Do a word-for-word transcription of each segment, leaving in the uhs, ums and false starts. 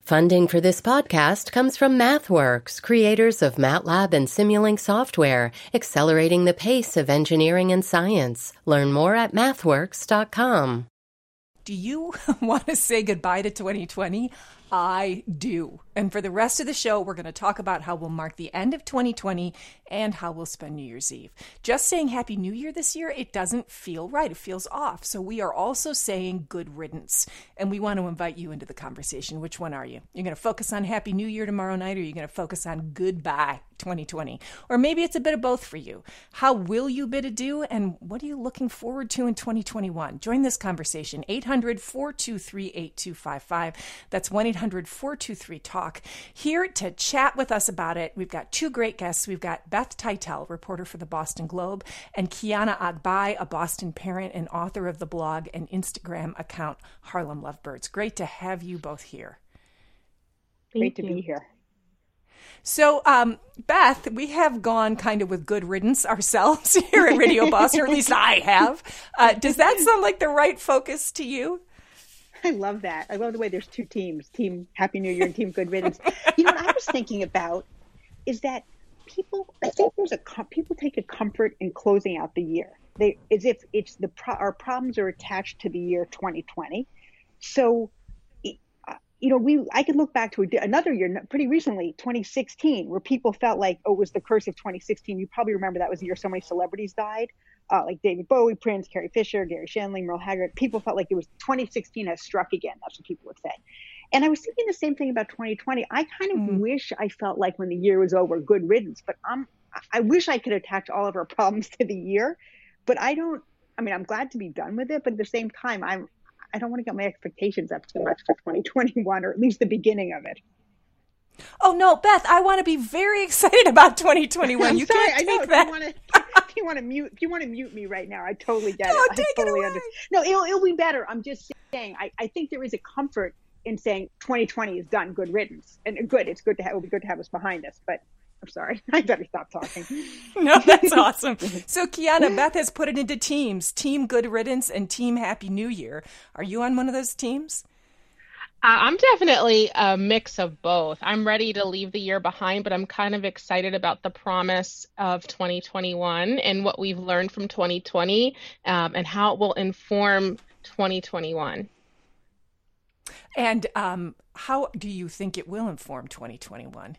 Funding for this podcast comes from MathWorks, creators of MATLAB and Simulink software, accelerating the pace of engineering and science. Learn more at mathworks dot com. Do you want to say goodbye to twenty twenty? I do. And for the rest of the show, we're going to talk about how we'll mark the end of twenty twenty and how we'll spend New Year's Eve. Just saying Happy New Year this year, it doesn't feel right. It feels off. So we are also saying good riddance. And we want to invite you into the conversation. Which one are you? You're going to focus on Happy New Year tomorrow night, or you're going to focus on goodbye twenty twenty? Or maybe it's a bit of both for you. How will you bid adieu? And what are you looking forward to in twenty twenty-one? Join this conversation. eight hundred, four two three, eight two five five. That's one eight hundred, four two three, talk. Here to chat with us about it, we've got two great guests. We've got Beth Titel, reporter for the Boston Globe, and Kiana Agbai, a Boston parent and author of the blog and Instagram account Harlem Lovebirds. Great to have you both here. Great to be here. So, um, Beth, we have gone kind of with good riddance ourselves here at Radio Boston, or at least I have. Uh, does that sound like the right focus to you? I love that. I love the way there's two teams, Team Happy New Year and Team Good Riddance. You know, what I was thinking about is that people, I think there's a, people take a comfort in closing out the year. They, as if it's the, our problems are attached to the year twenty twenty. So, you know, we, I could look back to a, another year pretty recently, twenty sixteen, where people felt like, oh, it was the curse of twenty sixteen. You probably remember that was the year so many celebrities died. Uh, like David Bowie, Prince, Carrie Fisher, Gary Shandling, Merle Haggard. People felt like it was twenty sixteen has struck again. That's what people would say. And I was thinking the same thing about twenty twenty. I kind of mm. wish I felt like when the year was over, good riddance. But I'm, I wish I could attach all of our problems to the year. But I don't, I mean, I'm glad to be done with it. But at the same time, I'm, I don't want to get my expectations up too much for twenty twenty-one, or at least the beginning of it. Oh, no, Beth, I want to be very excited about twenty twenty-one. I'm you sorry, can't I know, take that. If you, want to, if you want to mute, if you want to mute me right now, I totally get no, it. I take totally it away. understand. No, it'll, it'll be better. I'm just saying, I, I think there is a comfort in saying twenty twenty is done, good riddance. And good, it's good to have, it'll be good to have us behind us. But I'm sorry, I better stop talking. No, that's awesome. So, Kiana, Beth has put it into teams, Team Good Riddance and Team Happy New Year. Are you on one of those teams? Uh, I'm definitely a mix of both. I'm ready to leave the year behind, but I'm kind of excited about the promise of twenty twenty-one and what we've learned from twenty twenty um, and how it will inform twenty twenty-one. And um, how do you think it will inform twenty twenty-one?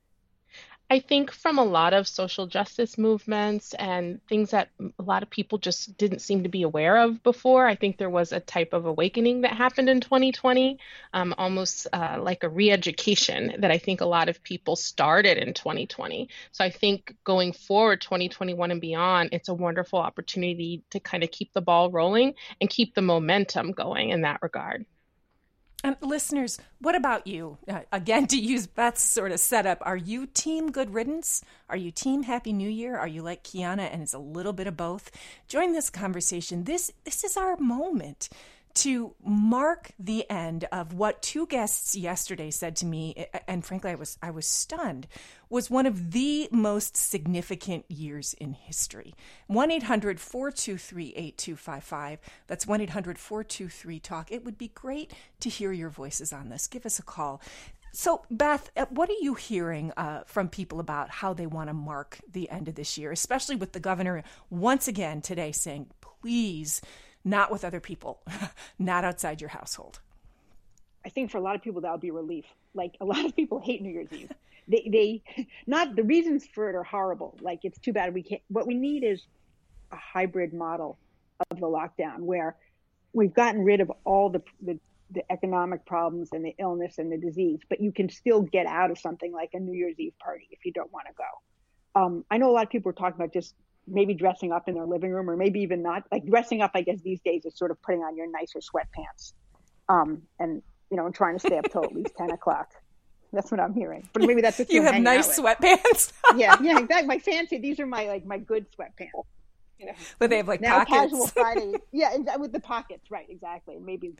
I think from a lot of social justice movements and things that a lot of people just didn't seem to be aware of before. I think there was a type of awakening that happened in twenty twenty, um, almost uh, like a re-education that I think a lot of people started in twenty twenty. So I think going forward, twenty twenty-one and beyond, it's a wonderful opportunity to kind of keep the ball rolling and keep the momentum going in that regard. And listeners, what about you? Uh, again, to use Beth's sort of setup, are you Team Good Riddance? Are you Team Happy New Year? Are you like Kiana and it's a little bit of both? Join this conversation. This this is our moment to mark the end of what two guests yesterday said to me, and frankly, I was I was stunned, was one of the most significant years in history. one eight hundred, four two three, eight two five five. That's one eight hundred, four two three, talk. It would be great to hear your voices on this. Give us a call. So, Beth, what are you hearing uh, from people about how they want to mark the end of this year, especially with the governor once again today saying, please, not with other people, not outside your household? I think for a lot of people, that'll be relief. Like, a lot of people hate New Year's Eve. They, they, not the reasons for it are horrible. Like, it's too bad we can't. What we need is a hybrid model of the lockdown where we've gotten rid of all the, the, the economic problems and the illness and the disease, but you can still get out of something like a New Year's Eve party if you don't want to go. Um, I know a lot of people are talking about just maybe dressing up in their living room, or maybe even not. Like, dressing up, I guess these days is sort of putting on your nicer sweatpants, um, and you know, and trying to stay up till at least ten o'clock. That's what I'm hearing. But maybe that's what you have nice sweatpants. yeah, yeah, exactly. My fancy. These are my like my good sweatpants. You know, but they have like now pockets. Casual Friday. Yeah, with the pockets, right? Exactly. Maybe.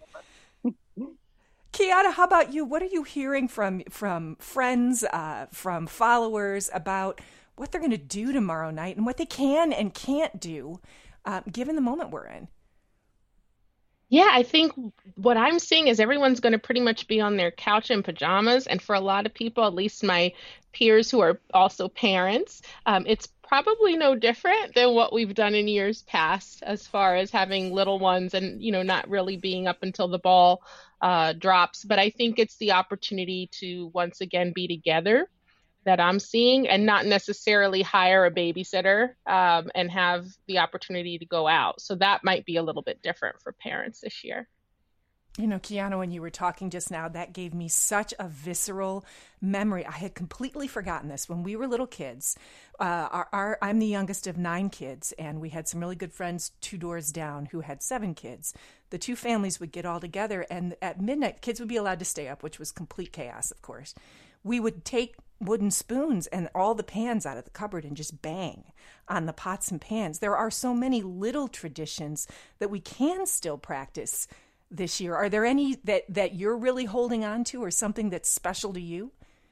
Kiana, how about you? What are you hearing from from friends, uh, from followers about what they're going to do tomorrow night and what they can and can't do, uh, given the moment we're in? Yeah, I think what I'm seeing is everyone's going to pretty much be on their couch in pajamas. And for a lot of people, at least my peers who are also parents, um, it's probably no different than what we've done in years past as far as having little ones and, you know, not really being up until the ball uh, drops. But I think it's the opportunity to once again be together that I'm seeing and not necessarily hire a babysitter um, and have the opportunity to go out. So that might be a little bit different for parents this year. You know, Kiana, when you were talking just now, that gave me such a visceral memory. I had completely forgotten this. When we were little kids, uh, our, our, I'm the youngest of nine kids, and we had some really good friends two doors down who had seven kids. The two families would get all together, and at midnight, kids would be allowed to stay up, which was complete chaos, of course. We would take wooden spoons and all the pans out of the cupboard and just bang on the pots and pans. There are so many little traditions that we can still practice this year. Are there any that, that you're really holding on to or something that's special to you?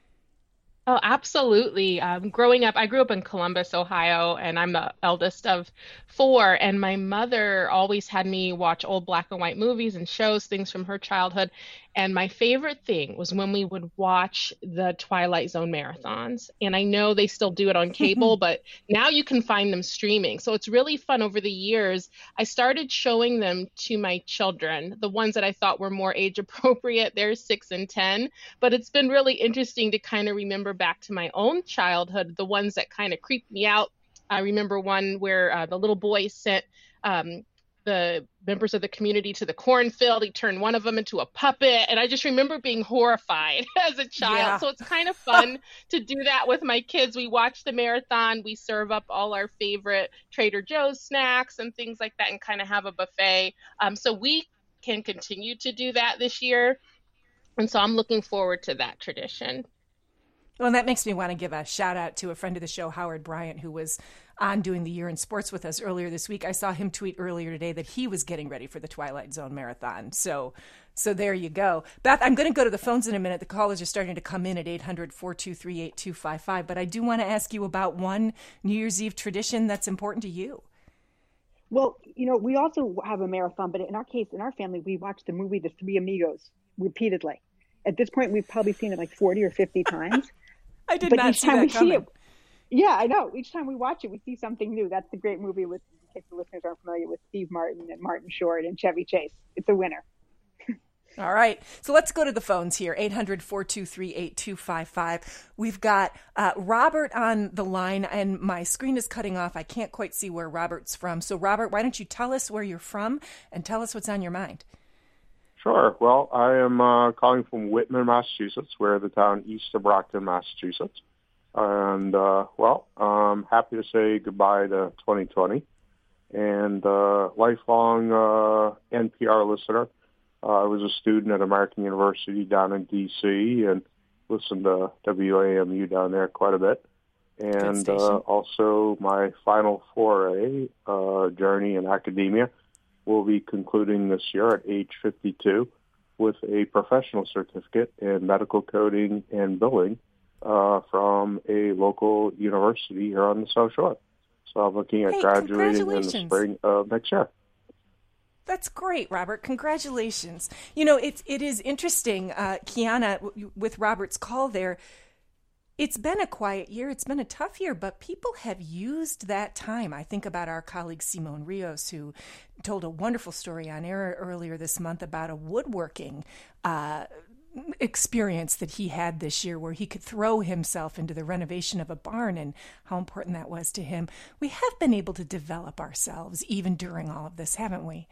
Oh, absolutely. Um, growing up, I grew up in Columbus, Ohio, and I'm the eldest of four. And my mother always had me watch old black and white movies and shows, things from her childhood. And my favorite thing was when we would watch the Twilight Zone marathons. And I know they still do it on cable, but now you can find them streaming. So it's really fun. Over the years, I started showing them to my children, the ones that I thought were more age appropriate. They're six and ten. But it's been really interesting to kind of remember back to my own childhood, the ones that kind of creeped me out. I remember one where uh, the little boy sent um, the members of the community to the cornfield. He turned one of them into a puppet. And I just remember being horrified as a child. Yeah. So it's kind of fun to do that with my kids. We watch the marathon. We serve up all our favorite Trader Joe's snacks and things like that and kind of have a buffet. Um, so we can continue to do that this year. And so I'm looking forward to that tradition. Well, and that makes me want to give a shout out to a friend of the show, Howard Bryant, who was on Doing the Year in Sports with us earlier this week. I saw him tweet earlier today that he was getting ready for the Twilight Zone marathon. So so there you go. Beth, I'm going to go to the phones in a minute. The callers are starting to come in at eight hundred, four two three, eight two five five. But I do want to ask you about one New Year's Eve tradition that's important to you. Well, you know, we also have a marathon, but in our case, in our family, we watch the movie The Three Amigos repeatedly. At this point, we've probably seen it like forty or fifty times. I did but not each see time that we coming. see it, yeah, I know. Each time we watch it, we see something new. That's the great movie with, in case the listeners aren't familiar with, Steve Martin and Martin Short and Chevy Chase. It's a winner. All right. So let's go to the phones here. eight hundred, four two three, eight two five five. We've got uh, Robert on the line, and my screen is cutting off. I can't quite see where Robert's from. So, Robert, why don't you tell us where you're from and tell us what's on your mind? Sure. Well, I am uh, calling from Whitman, Massachusetts. We're the town east of Brockton, Massachusetts. And, uh, well, I'm happy to say goodbye to twenty twenty. And uh, lifelong uh, N P R listener. Uh, I was a student at American University down in D C and listened to W A M U down there quite a bit. And uh, also my final foray uh, journey in academia will be concluding this year at age fifty-two with a professional certificate in medical coding and billing uh, from a local university here on the South Shore. So I'm looking at hey, graduating in the spring of next year. That's great, Robert. Congratulations. You know, it, it is interesting, uh, Kiana, w- with Robert's call there. It's been a quiet year. It's been a tough year, but people have used that time. I think about our colleague Simone Rios, who told a wonderful story on air earlier this month about a woodworking uh, experience that he had this year where he could throw himself into the renovation of a barn and how important that was to him. We have been able to develop ourselves even during all of this, haven't we?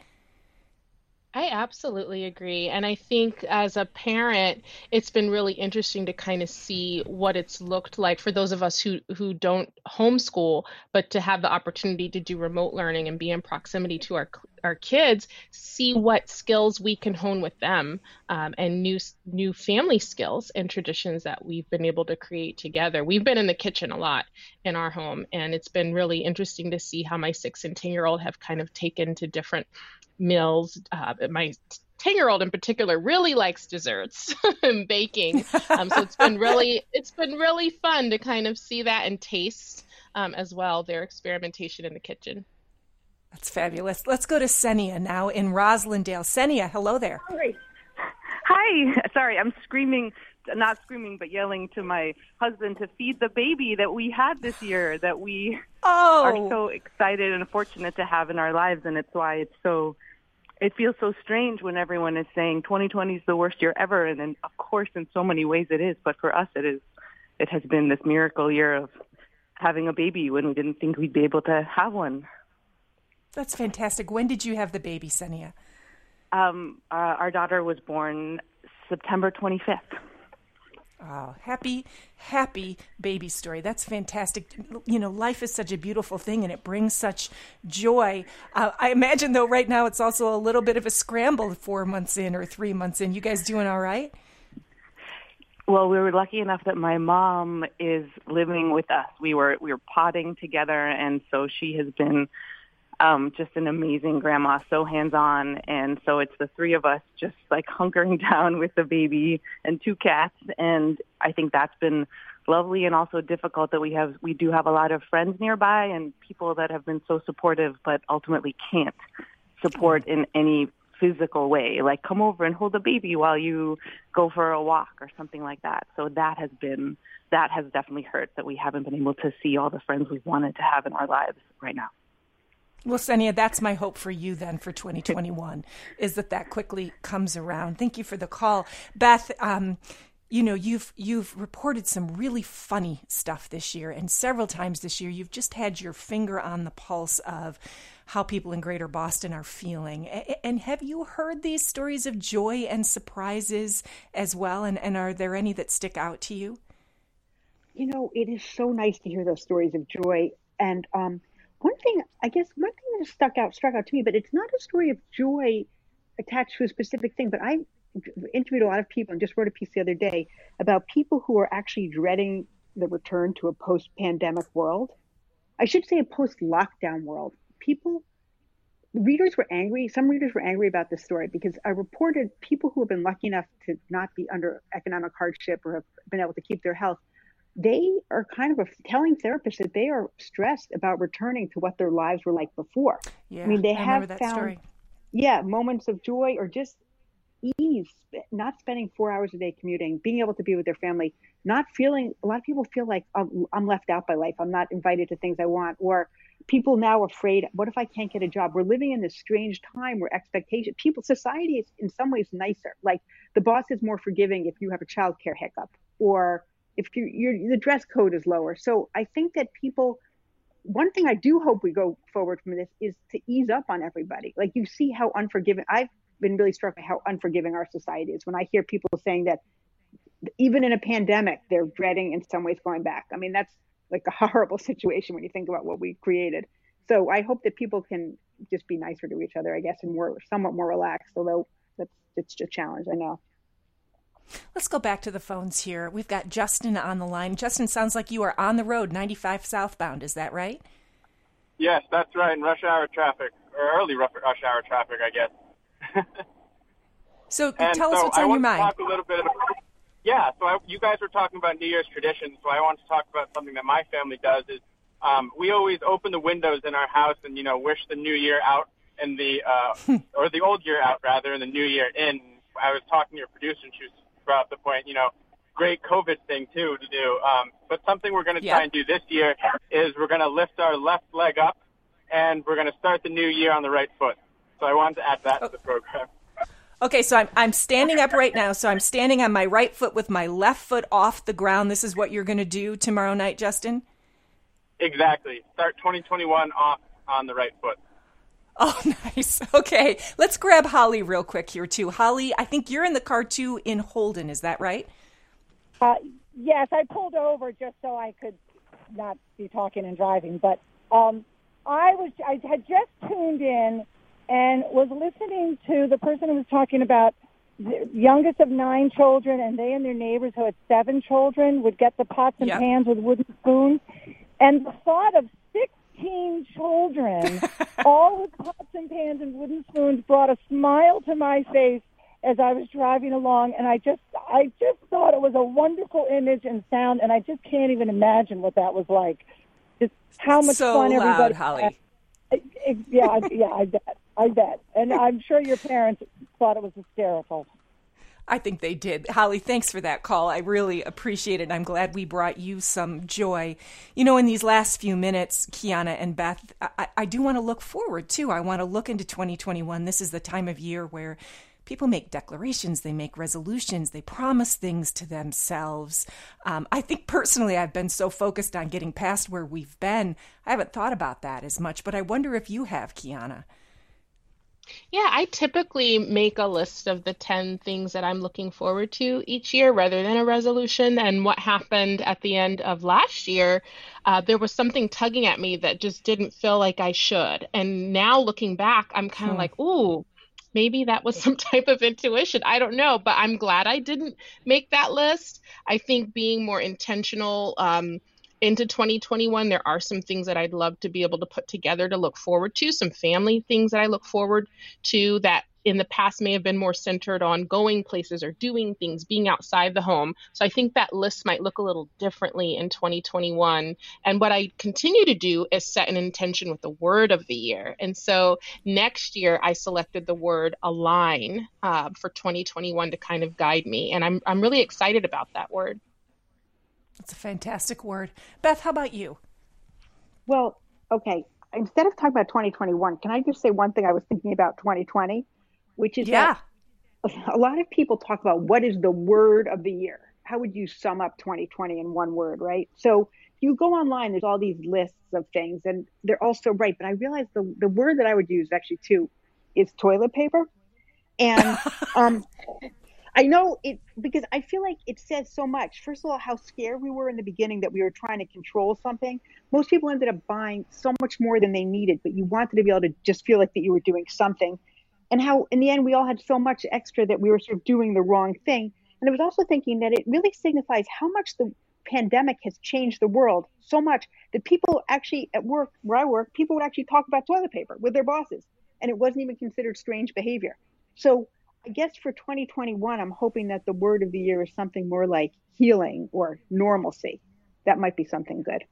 I absolutely agree. And I think as a parent, it's been really interesting to kind of see what it's looked like for those of us who, who don't homeschool, but to have the opportunity to do remote learning and be in proximity to our our kids, see what skills we can hone with them um, and new new family skills and traditions that we've been able to create together. We've been in the kitchen a lot in our home, and it's been really interesting to see how my six and ten-year-old have kind of taken to different meals. Uh, my ten-year-old in particular really likes desserts and baking. Um, so it's been really, it's been really fun to kind of see that and taste um, as well, their experimentation in the kitchen. That's fabulous. Let's go to Senia now in Roslindale. Senia, hello there. Hi. Hi. Sorry, I'm screaming, not screaming, but yelling to my husband to feed the baby that we had this year, that we oh. are so excited and fortunate to have in our lives. And it's why it's so, it feels so strange when everyone is saying twenty twenty is the worst year ever. And then, of course, in so many ways it is. But for us, it is. It has been this miracle year of having a baby when we didn't think we'd be able to have one. That's fantastic. When did you have the baby, Senia? Um, uh, our daughter was born September twenty-fifth. Oh, happy, happy baby story. That's fantastic. You know, life is such a beautiful thing and it brings such joy. Uh, I imagine, though, right now it's also a little bit of a scramble four months in or three months in. You guys doing all right? Well, we were lucky enough that my mom is living with us. We were we were potting together, and so she has been um, just an amazing grandma, so hands-on. And so it's the three of us just like hunkering down with the baby and two cats. And I think that's been lovely and also difficult that we have we do have a lot of friends nearby and people that have been so supportive, but ultimately can't support in any physical way, like come over and hold the baby while you go for a walk or something like that. So that has been, that has definitely hurt that we haven't been able to see all the friends we've wanted to have in our lives right now. Well, Senia, that's my hope for you then for twenty twenty-one, is that that quickly comes around. Thank you for the call. Beth, um, you know, you've you've reported some really funny stuff this year, and several times this year you've just had your finger on the pulse of how people in Greater Boston are feeling. And have you heard these stories of joy and surprises as well? And, and are there any that stick out to you? You know, it is so nice to hear those stories of joy. And um, one thing, I guess, one thing that stuck out, struck out to me, but it's not a story of joy attached to a specific thing. But I interviewed a lot of people and just wrote a piece the other day about people who are actually dreading the return to a post-pandemic world. I should say a post-lockdown world. People, readers were angry. Some readers were angry about this story because I reported people who have been lucky enough to not be under economic hardship or have been able to keep their health. They are kind of telling therapists that they are stressed about returning to what their lives were like before. Yeah, I mean, they I have that found, story. yeah, moments of joy or just ease, not spending four hours a day commuting, being able to be with their family, not feeling, a lot of people feel like I'm, I'm left out by life. I'm not invited to things I want, or people now are afraid, what if I can't get a job? We're living in this strange time where expectation, people, society is in some ways nicer. Like the boss is more forgiving if you have a childcare hiccup, or if you, you're, the dress code is lower. So I think that people, one thing I do hope we go forward from this is to ease up on everybody. Like you see how unforgiving, I've been really struck by how unforgiving our society is. When I hear people saying that even in a pandemic, they're dreading in some ways going back. I mean, that's like a horrible situation when you think about what we created. So I hope that people can just be nicer to each other, I guess, and more, somewhat more relaxed, although that's, it's a challenge, I know. Let's go back to the phones here. We've got Justin on the line. Justin, sounds like you are on the road, ninety-five southbound. Is that right? Yes, that's right, in rush hour traffic, or early rush hour traffic, I guess. So and tell us so what's I on your want mind. To talk a little bit about, yeah, so I, you guys were talking about New Year's traditions, so I want to talk about something that my family does is um, we always open the windows in our house and, you know, wish the new year out and the, uh, or the old year out, rather, and the new year in. I was talking to your producer and she was brought up the point, you know, great COVID thing, too, to do. Um, but something we're going to try yeah. and do this year is we're going to lift our left leg up and we're going to start the new year on the right foot. So I wanted to add that oh. to the program. Okay, so I'm I'm standing up right now. So I'm standing on my right foot with my left foot off the ground. This is what you're going to do tomorrow night, Justin? Exactly. Start twenty twenty-one off on the right foot. Oh, nice. Okay, let's grab Holly real quick here, too. Holly, I think you're in the car, too, in Holden. Is that right? Uh, yes, I pulled over just so I could not be talking and driving. But um, I was I had just tuned in and was listening to the person who was talking about the youngest of nine children, and they and their neighbors who had seven children would get the pots and yep. pans with wooden spoons. And the thought of sixteen children, all with pots and pans and wooden spoons, brought a smile to my face as I was driving along. And I just, I just thought it was a wonderful image and sound, and I just can't even imagine what that was like. Just how much so fun loud, everybody Holly. had. yeah, I- yeah, I bet. I bet. And I'm sure your parents thought it was hysterical. I think they did. Holly, thanks for that call. I really appreciate it. I'm glad we brought you some joy. You know, in these last few minutes, Kiana and Beth, I, I do want to look forward, too. I want to look into twenty twenty-one. This is the time of year where people make declarations, they make resolutions, they promise things to themselves. Um, I think personally I've been so focused on getting past where we've been, I haven't thought about that as much, but I wonder if you have, Kiana. Yeah, I typically make a list of the ten things that I'm looking forward to each year rather than a resolution. And what happened at the end of last year, uh, there was something tugging at me that just didn't feel like I should. And now looking back, I'm kind of Hmm. like, ooh, maybe that was some type of intuition. I don't know, but I'm glad I didn't make that list. I think being more intentional um, into twenty twenty-one, there are some things that I'd love to be able to put together to look forward to, some family things that I look forward to that in the past may have been more centered on going places or doing things, being outside the home. So I think that list might look a little differently in twenty twenty-one. And what I continue to do is set an intention with the word of the year. And so next year, I selected the word align uh, for twenty twenty-one to kind of guide me. And I'm I'm really excited about that word. It's a fantastic word. Beth, how about you? Well, okay. Instead of talking about twenty twenty-one, can I just say one thing I was thinking about twenty twenty, which is Yeah. that a lot of people talk about what is the word of the year. How would you sum up twenty twenty in one word, right? So you go online, there's all these lists of things, and they're all so right. But I realized the, the word that I would use actually too is toilet paper. And um, I know it because I feel like it says so much. First of all, how scared we were in the beginning that we were trying to control something. Most people ended up buying so much more than they needed, but you wanted to be able to just feel like that you were doing something. And how in the end, we all had so much extra that we were sort of doing the wrong thing. And I was also thinking that it really signifies how much the pandemic has changed the world so much that people actually at work, where I work, people would actually talk about toilet paper with their bosses. And it wasn't even considered strange behavior. So I guess for twenty twenty-one, I'm hoping that the word of the year is something more like healing or normalcy. That might be something good.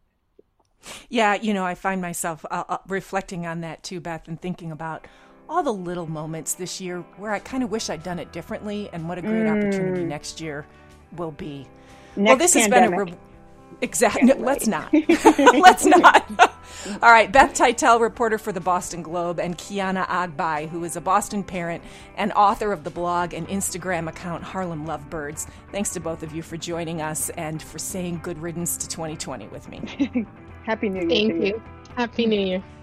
Yeah, you know, I find myself uh, uh, reflecting on that too, Beth, and thinking about all the little moments this year where I kind of wish I'd done it differently, and what a great mm. opportunity next year will be. Next well, this pandemic. has been a re- exactly. No, let's not. let's not. All right, Beth Titel, reporter for the Boston Globe, and Kiana Agbai, who is a Boston parent and author of the blog and Instagram account Harlem Lovebirds. Thanks to both of you for joining us and for saying good riddance to twenty twenty with me. Happy New Year. Thank to you. you. Happy New Year.